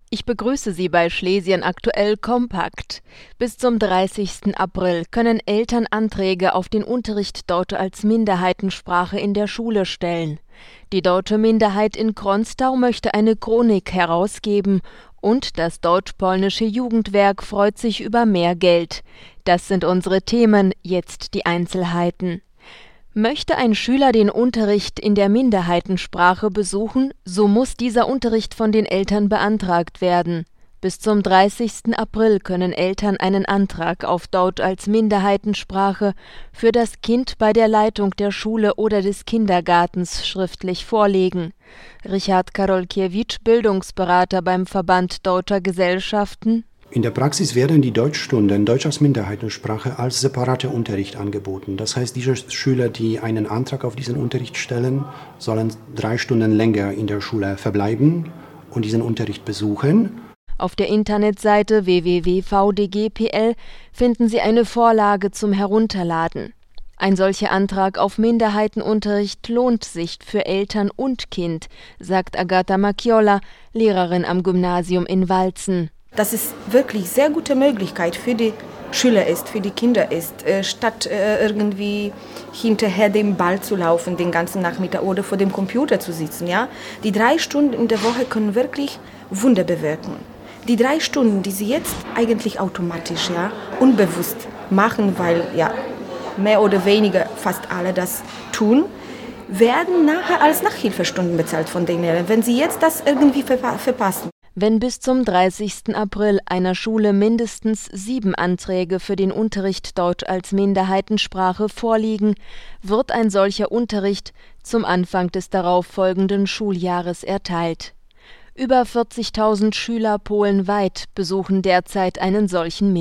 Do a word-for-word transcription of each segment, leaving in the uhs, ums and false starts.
Ich begrüße Sie bei Schlesien aktuell kompakt. Bis zum dreißigsten April können Eltern Anträge auf den Unterricht Deutsch als Minderheitensprache in der Schule stellen. Die deutsche Minderheit in Kronstau möchte eine Chronik herausgeben und das Deutsch-Polnische Jugendwerk freut sich über mehr Geld. Das sind unsere Themen, jetzt die Einzelheiten. Möchte ein Schüler den Unterricht in der Minderheitensprache besuchen, so muss dieser Unterricht von den Eltern beantragt werden. Bis zum dreißigsten April können Eltern einen Antrag auf Deutsch als Minderheitensprache für das Kind bei der Leitung der Schule oder des Kindergartens schriftlich vorlegen. Richard Karolkiewicz, Bildungsberater beim Verband Deutscher Gesellschaften: In der Praxis werden die Deutschstunden Deutsch als Minderheitensprache als separater Unterricht angeboten. Das heißt, diese Schüler, die einen Antrag auf diesen Unterricht stellen, sollen drei Stunden länger in der Schule verbleiben und diesen Unterricht besuchen. Auf der Internetseite w w w punkt v d g punkt p l finden Sie eine Vorlage zum Herunterladen. Ein solcher Antrag auf Minderheitenunterricht lohnt sich für Eltern und Kind, sagt Agata Macchiola, Lehrerin am Gymnasium in Walzen. Dass es wirklich sehr gute Möglichkeit für die Schüler ist, für die Kinder ist, äh, statt äh, irgendwie hinterher dem Ball zu laufen den ganzen Nachmittag oder vor dem Computer zu sitzen. Ja? Die drei Stunden in der Woche können wirklich Wunder bewirken. Die drei Stunden, die sie jetzt eigentlich automatisch, ja, unbewusst machen, weil ja mehr oder weniger fast alle das tun, werden nachher als Nachhilfestunden bezahlt von den Lehrern, wenn sie jetzt das irgendwie verpa- verpassen. Wenn bis zum dreißigsten April einer Schule mindestens sieben Anträge für den Unterricht Deutsch als Minderheitensprache vorliegen, wird ein solcher Unterricht zum Anfang des darauffolgenden Schuljahres erteilt. Über vierzigtausend Schüler polenweit besuchen derzeit einen solchen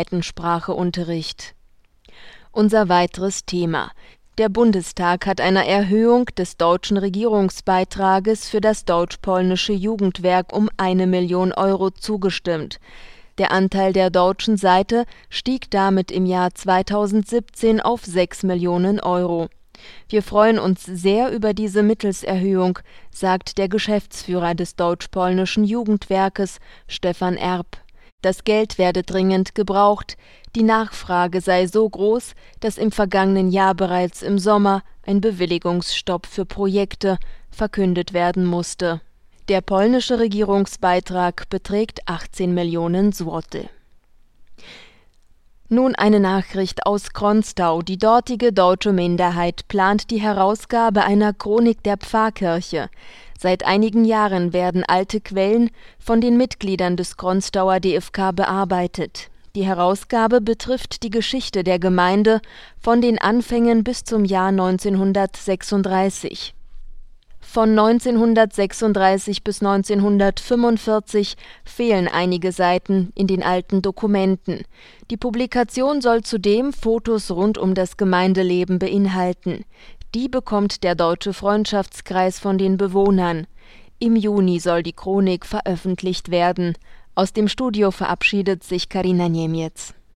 Minderheitenspracheunterricht. Unser weiteres Thema: Der Bundestag hat einer Erhöhung des deutschen Regierungsbeitrages für das Deutsch-Polnische Jugendwerk um eine Million Euro zugestimmt. Der Anteil der deutschen Seite stieg damit im Jahr zweitausendsiebzehn auf sechs Millionen Euro. Wir freuen uns sehr über diese Mittelserhöhung, sagt der Geschäftsführer des Deutsch-Polnischen Jugendwerkes, Stefan Erb. Das Geld werde dringend gebraucht, die Nachfrage sei so groß, dass im vergangenen Jahr bereits im Sommer ein Bewilligungsstopp für Projekte verkündet werden musste. Der polnische Regierungsbeitrag beträgt achtzehn Millionen Złote. Nun eine Nachricht aus Kronstau. Die dortige deutsche Minderheit plant die Herausgabe einer Chronik der Pfarrkirche. Seit einigen Jahren werden alte Quellen von den Mitgliedern des Kronstauer D F K bearbeitet. Die Herausgabe betrifft die Geschichte der Gemeinde von den Anfängen bis zum Jahr neunzehnhundertsechsunddreißig. Von neunzehnhundertsechsunddreißig bis neunzehnhundertfünfundvierzig fehlen einige Seiten in den alten Dokumenten. Die Publikation soll zudem Fotos rund um das Gemeindeleben beinhalten. Die bekommt der Deutsche Freundschaftskreis von den Bewohnern. Im Juni soll die Chronik veröffentlicht werden. Aus dem Studio verabschiedet sich Karina Niemiec.